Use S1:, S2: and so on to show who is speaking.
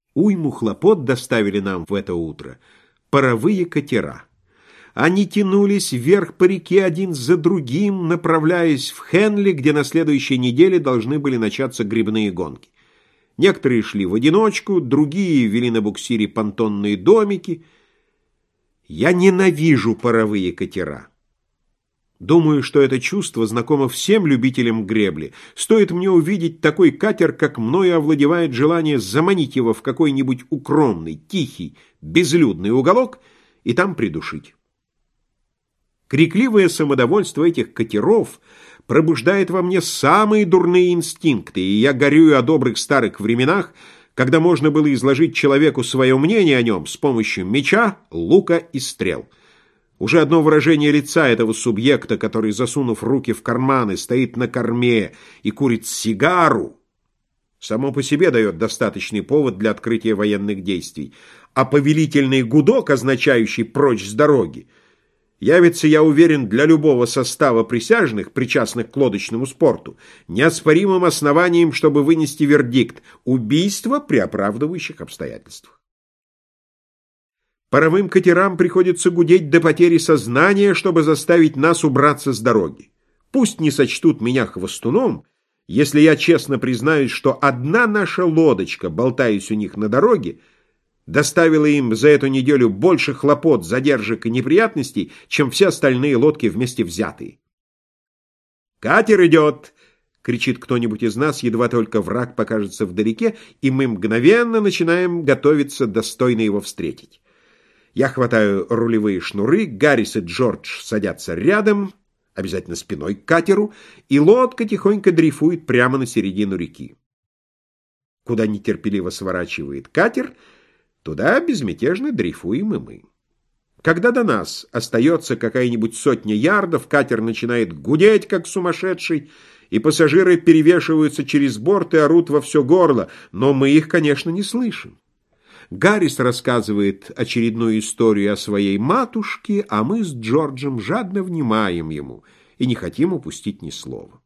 S1: Уйму хлопот доставили нам в это утро паровые катера. Они тянулись вверх по реке один за другим, направляясь в Хенли, где на следующей неделе должны были начаться грибные гонки. Некоторые шли в одиночку, другие вели на буксире понтонные домики. Я ненавижу паровые катера. Думаю, что это чувство знакомо всем любителям гребли. Стоит мне увидеть такой катер, как мною овладевает желание заманить его в какой-нибудь укромный, тихий, безлюдный уголок и там придушить. Крикливое самодовольство этих катеров пробуждает во мне самые дурные инстинкты, и я горюю о добрых старых временах, когда можно было изложить человеку свое мнение о нем с помощью меча, лука и стрел. Уже одно выражение лица этого субъекта, который, засунув руки в карманы, стоит на корме и курит сигару, само по себе дает достаточный повод для открытия военных действий, а повелительный гудок, означающий «прочь с дороги», явится, я уверен, для любого состава присяжных, причастных к лодочному спорту, неоспоримым основанием, чтобы вынести вердикт «убийство при оправдывающих обстоятельствах». Паровым катерам приходится гудеть до потери сознания, чтобы заставить нас убраться с дороги. Пусть не сочтут меня хвостуном, если я честно признаюсь, что одна наша лодочка, болтаясь у них на дороге, доставила им за эту неделю больше хлопот, задержек и неприятностей, чем все остальные лодки вместе взятые. «Катер идет!» — кричит кто-нибудь из нас, едва только враг покажется вдалеке, и мы мгновенно начинаем готовиться достойно его встретить. Я хватаю рулевые шнуры, Гаррис и Джордж садятся рядом, обязательно спиной к катеру, и лодка тихонько дрейфует прямо на середину реки. Куда нетерпеливо сворачивает катер, туда безмятежно дрейфуем и мы. Когда до нас остается какая-нибудь сотня ярдов, катер начинает гудеть, как сумасшедший, и пассажиры перевешиваются через борт и орут во все горло, но мы их, конечно, не слышим. Гаррис рассказывает очередную историю о своей матушке, а мы с Джорджем жадно внимаем ему и не хотим упустить ни слова.